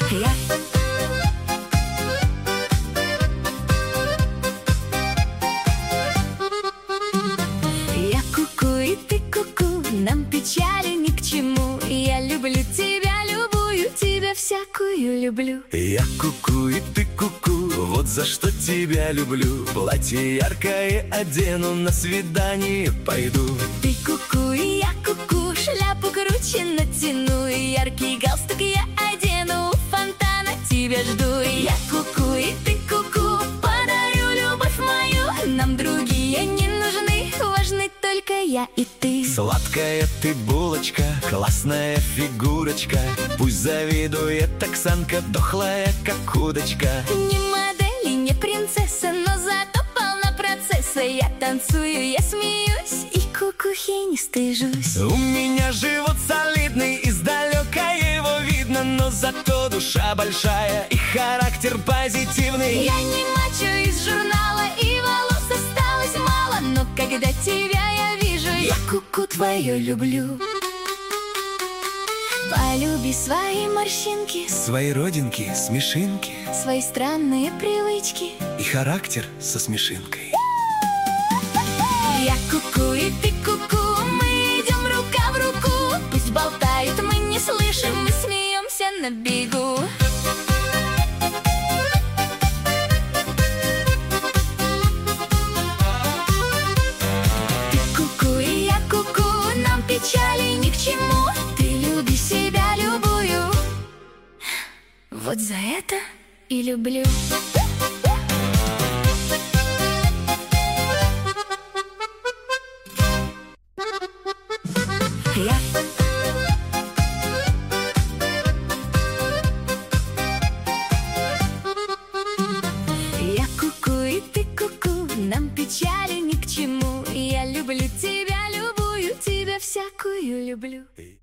Я ку-ку и ты ку-ку, нам печали ни к чему. Я люблю тебя, любую тебя всякую люблю. Я ку-ку и ты ку-ку, вот за что тебя люблю. Платье яркое одену, на свидание пойду. Ты ку-ку и я ку-ку, шляпу круче натяну. Яркий галстук я одену, у фонтана тебя жду. Я ку-ку и ты ку-ку, подарю любовь мою. Нам другие не нужны, важны только я и ты. Сладкая ты булочка, классная фигурочка. Пусть завидует Оксанка, дохлая как удочка. Не модель и не принцесса, но зато полна процесса. Я танцую, я смеюсь и кукухи не стыжусь. У меня живот солидный, издалека его видно, но зато душа большая и характер позитивный. Я не мачо из журнала, и волос осталось мало, но когда тебя я вижу, я куку твою люблю. Полюби свои морщинки, Свои родинки, смешинки свои странные привычки. и характер со смешинкой. Я куку и ты куку, мы идем рука в руку. Пусть болтают, мы не слышим, мы смеемся на бегу. Ты куку и я куку, нам печали ни к чему. Ты люби себя, любую, вот за это и люблю. Я ку-ку и ты ку-ку, нам печали ни к чему. Я люблю тебя, любую тебя всякую люблю.